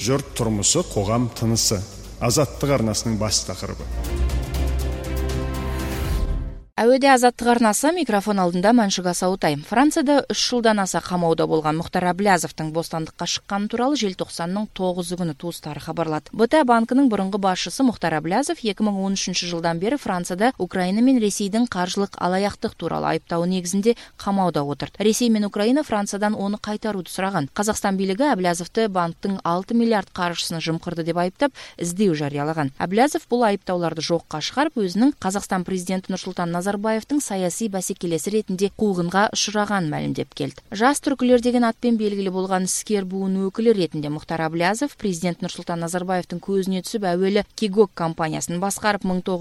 Жұрт тұрмысы, қоғам тынысы. Азаттық арнасының бас тақырыбы. Әуеде Азаттық арнасы, микрофон алдында Мәншүк Асауытай. Францияда 3 жылдан аса қамауда болған Мұхтар Әблязовтың бостандыққа шыққаны туралы желтоқсанның 9 күні туыстары хабарлады. БТА банкінің бұрынғы басшысы Мұхтар Әблязов 2013 жылдан бері Францияда Украина мен Ресейдің қаржылық алаяқтық туралы айыптауы негізінде қамауда отырды. Ресей мен Украина Франциядан оны қайтаруды сұраған. Қазақстан билігі Әблязовты банктың 6 миллиард қаржысын жымқырды деп айыптап, іздеу жариялаған. Әблязов бұл айыптауларды жоққа шығарып, өзінің Қазақстан президенті Нұрсұлтан Назарбаевтың саяси бәсекелесі ретінде қуғынға ұшыраған мәлімдеп келді. Жас түркілер деген атпен белгілі болған іскер буын өкілі ретінде Мұхтар Әблязов президент Нұрсұлтан Назарбаевтың көзіне түсіп, әуелі Кигок компаниясын басқарып,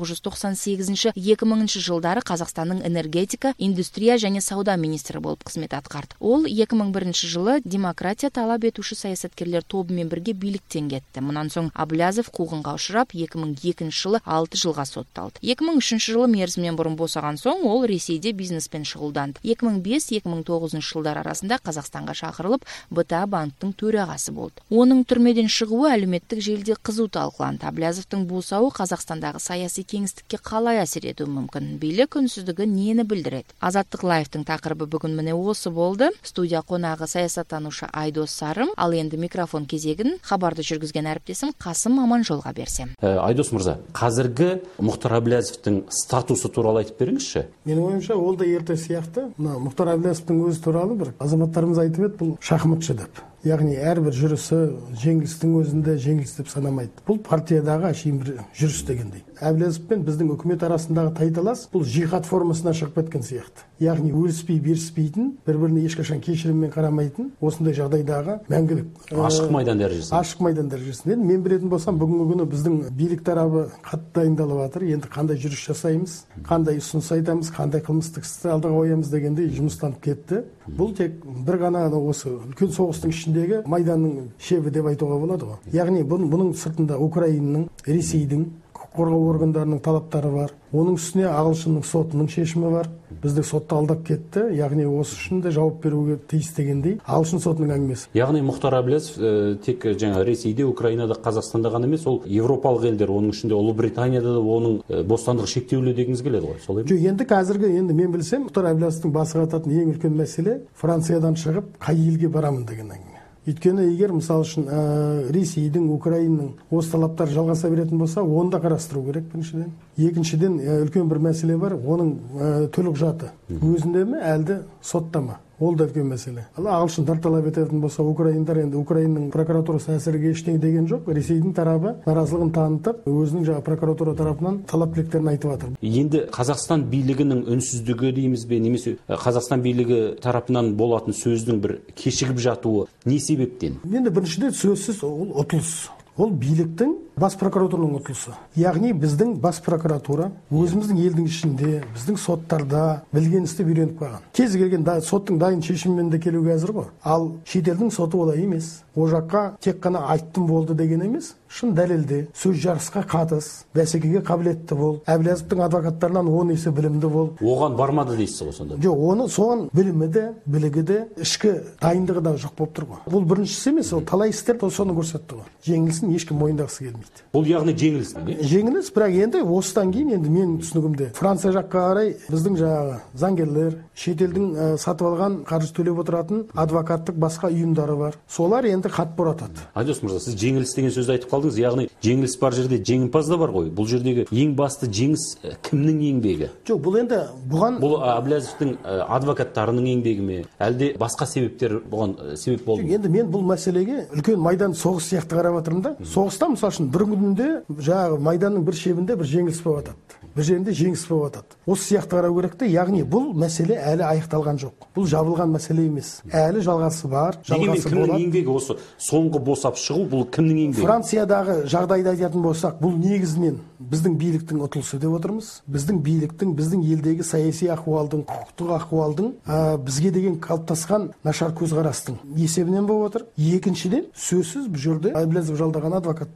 1998-2000 жылдары Қазақстанның энергетика, индустрия және сауда министрі болып қызмет атқарды. Ол 2001 жылы демократия талап етуші саясаткерлер тобымен бірге биліктен кетті. Мұнан соң Әблязов қуғынға ұшырап, 2002 жылы 6 жылға сотталды. 2003 жылы мерзімнен бұрын босаған соң ол Ресейде бизнеспен шұғылданды. 2005-2009 жылдар арасында Қазақстанға шақырылып, БТА банктың төрағасы болды. Оның түрмеден шығуы әлеуметтік желіде қызу талқыланды. Әблязовтың босауы Қазақстандағы саяси кеңістікке қалай әсер етуі мүмкін? Билік үнсіздігі нені білдіреді? Азаттық лайфтың тақырыбы бүгін міне осы болды. Студия қонағы саясаттанушы Айдос Сарым, ал енді микрофон кезегін хабарды жүргізген әріптесім Қасым Аманжолға берсем. Айдос мырза, қазіргі Мұхтар Әблязовтың статусы туралы айтып беріңізші. Менің ойымша, ол да ерте сияқты. Мұхтар Әблязовтың өзі туралы бір азаматтарымыз айтып еді, бұл шахматшы деп. Яғни әрбір жүрісі жеңілістің өзінде жеңіліс деп санамайды. Бұл партиядағы әшейін бір жүріс дегендей. Әблязов пен біздің үкімет арасындағы тайталас бұл жихад формасына шығып кеткен сияқты. Яғни өліспей беріспейтін, бір-біріне ешқашан кешіріммен қарамайтын, осындай жағдайдағы мәңгілік ашық майдан дәрежесінде. Ашық майдан дәрежесінде. Мен білетін болсам, бүгінгі күні біздің билік тарабы қатты дайындалып жатыр. Енді қандай жүріс жасаймыз, қандай ұсыныс айтамыз, қандай қылмыстық істі алдыға қоямыз дегендей жұмыстанып кетті. Бұл тек бір ғана осы үлкен соғыстың ішіндегі майданның шебі деп айтуға болады ғой. Яғни бұның сыртында Украинаның, Ресейдің қорғау органдарының талаптары бар. Оның үстіне ағылшынның сотының шешімі бар. Бізді сотта алдап кетті. Яғни осы үшін де жауап беруге тиіс дегендей ағылшын сотының әңгімесі. Яғни Мұхтар Әблязов тек жаңа Ресейде, Украинада, Қазақстанда ғана емес, ол Европалық елдер, оның ішінде Ұлыбританияда да оның бостандығы шектеулі дегіңіз келеді ғой. Солай ма? Енді қазіргі мен білсем, Мұхтар Әблязовтың басы қататын ең үлкен мәселе Франциядан шығып қай елге барамын деген әңгіме. Өйткені егер мысалы үшін Ресейдің, Украинаның осы талаптар жалғаса беретін болса, оны да қарастыру керек біріншіден. Екіншіден үлкен бір мәселе бар, оның төлқұжаты өзінде ме, әлде сотта ма? Ол да үлкен мәселе. Ал ағылшындар талап ететін болса, украиндар енді Украинаның прокуратурасы әсерге ештеңе деген жоқ. Ресейдің тарабы наразылығын танытып, өзінің жаңа прокуратура тарапынан талап тілектерін айтып жатыр. Енді Қазақстан билігінің үнсіздігі дейміз бе, немесе Қазақстан билігі тарапынан болатын сөздің бір кешігіп жатуы не себептен? Енді біріншіден сөзсіз ол ұтылыс. Ол биліктің бас прокуратураның ұтылысы. Яғни біздің бас прокуратура өзіміздің елдің ішінде, біздің соттарда білген істі үйреніп қалған. Кез келген соттың дайын шешімімен де келуге әзір ғой. Ал шетелдің соты олай емес. О жаққа тек қана айттым болды деген емес, шын дәлелде, сөз жарысқа қатыс, бәсекеге қабілетті бол. Әблязовтың адвокаттарынан 10 есе білімді бол. Оған бармады дейсіз ғой сонда? Жоқ, оны соған білімі де, білігі де, ішкі дайындығы да жоқ болып тұр ғой. Бұл біріншісі емес, ол талай істер соны көрсетті ғой. Жеңілісін ешкім мойындағысы келмейді. Бұл яғни жеңіліс. Жеңіліс, бірақ енді осыдан кейін енді менің түсінігімде Франция жаққа қарай біздің жаңағы заңгерлер, шетелдің сатып алған қаржы төлеп отыратын адвокаттық басқа ұйымдары бар. Солар енді хат боратады. Айдос мырза, сіз жеңіліс деген сөзді айтып қалдыңыз. Яғни жеңіліс бар жерде жеңімпаз да бар ғой. Бұл жердегі ең басты жеңіс кімнің еңбегі? Жоқ, бұл енді бұл Әблязовтың адвокаттарының еңбегі ме, әлде басқа себептер бұған себеп болды ма? Енді мен бұл мәселеге үлкен майдан соғыс сияқты қарап отырмын да. Соғыста мысалы үшін бір күнде жаңағы майданның бір шебінде бір жеңіліс болып жатады. Бір жерінде жеңіс болып жатады. Осы сияқты қарау керек те, яғни бұл мәселе әлі аяқталған жоқ. Бұл жабылған мәселе емес. Әлі жалғасы бар, жалғасы болады. Кімнің еңбегі осы соңғы босап шығу, бұл кімнің еңбегі? Франциядағы жағдайды айтатын болсақ, бұл негізінен біздің биліктің ұтылысы деп отырмыз. Біздің биліктің, біздің елдегі саяси ахуалдың, құқықтық ахуалдың, бізге деген қалыптасқан нашар көзқарастың есебінен болып отыр. Екіншіден, сөзсіз бұл жерде Әблязов жалдаған адвокаттардың да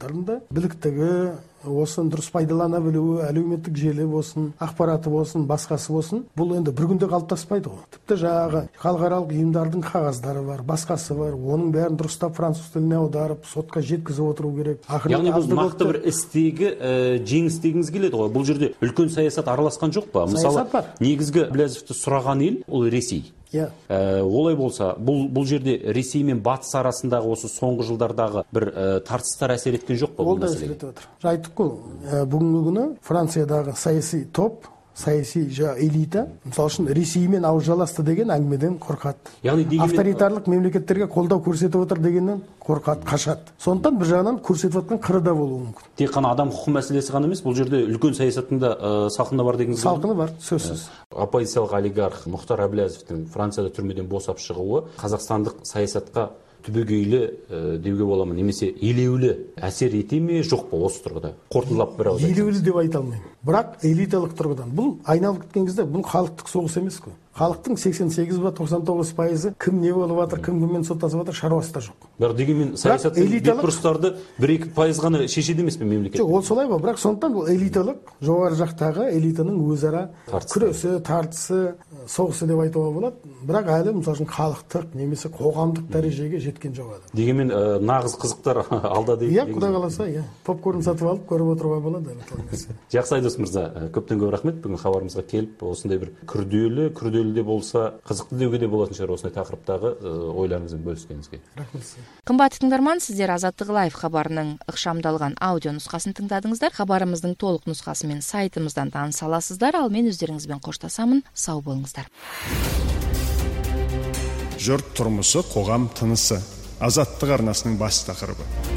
біліктігі осын, дұрыс пайдалана білуі, әлеуметтік желі болсын, ақпараты болсын, басқасы болсын, бұл енді бір күнде қалыптаспайды ғой. Тіпті жаңағы халықаралық ұйымдардың қағаздары бар, басқасы бар, оның бәрін дұрыстап француз тіліне аударып, сотқа жеткізіп отыру керек. Яғни бұл нақты бір істегі жеңіс дегіңіз келеді ғой. Бұл жерде үлкен саясат араласқан жоқ па? Мысалы, негізгі Әблязовты сұраған ел ол Ресей. Олай болса, бұл жерде Ресей мен Батыс арасындағы осы соңғы жылдардағы бір тартыстар әсер еткен жоқ па? Ол да әсер етіп отыр. Айттық қой, бүгінгі күні Франциядағы саяси топ, саяси элита, мысалы үшін Ресеймен ауыз жаласты деген әңгімеден қорқады. Авторитарлық мемлекеттерге қолдау көрсетіп отыр дегеннен қорқады, қашады. Сондықтан бір жағынан көрсетіп отқан қыры да болуы мүмкін. Тек қана адам құқы мәселесі ғана емес, бұл жерде үлкен саясаттың да салқыны бар дегеніңіз. Салқыны бар, сөзсіз. Оппозициялық олигарх Мұхтар Әблязовтың Францияда түрмеден босап шығуы қазақстандық саясатқа түбегейлі деуге бола ма, немесе елеулі әсер ете ме, жоқ па осы тұрғыда? Қорытындылап бір ауыз айтсаңыз. Елеулі деп айта алмаймын. Бірақ элиталық тұрғыдан бұл айналып кеткен кезде бұл халықтық соғыс емес қой. Халықтың 88 ба 99% кім не болып жатыр, кім кіммен соттасып жатыр, шаруасы да жоқ. Бірақ дегенмен саясаттың бетбұрыстарды 1-2% ғана шешеді емес пе мемлекет? Жоқ, ол солай ба, бірақ сондықтан бұл элиталық, жоғары жақтағы элитаның өзара күресі, тартысы, соғысы деп айтуға болады. Бірақ әлі мысалы үшін халықтық немесе қоғамдық дәрежеге жеткен жоқ әлі. Дегенмен нағыз қызықтар алда дейді. Иә, құдай қаласа, иә. Попкорн сатып алып көріп отыруға болады әлі. Жақсы, Айдос мырза, көптен көп рахмет бүгін хабарымызға келіп, осындай бір күрделі де болса, қызықты деуге де болатын шығар осындай тақырыптағы ойларыңызбен бөліскеніңізге. Рахмет. Қымбатты тыңдарман, сіздер Азаттық лайв хабарының ықшамдалған аудио нұсқасын тыңдадыңыздар. Хабарымыздың толық нұсқасымен сайтымыздан таныса аласыздар. Ал мен өздеріңізбен қоштасамын. Сау болыңыздар. Жұрт тұрмысы, қоғам тынысы. Азаттық арнасының бас тақырыбы.